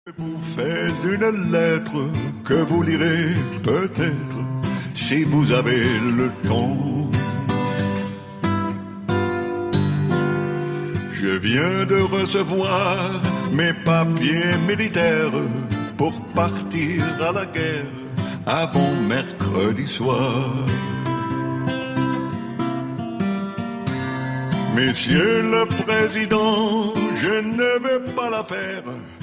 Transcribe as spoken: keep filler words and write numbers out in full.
Vous faites une lettre que vous lirez peut-être si vous avez le temps. Je viens de recevoir mes papiers militaires pour partir à la guerre avant mercredi soir. Monsieur le Président, je ne veux pas la faire.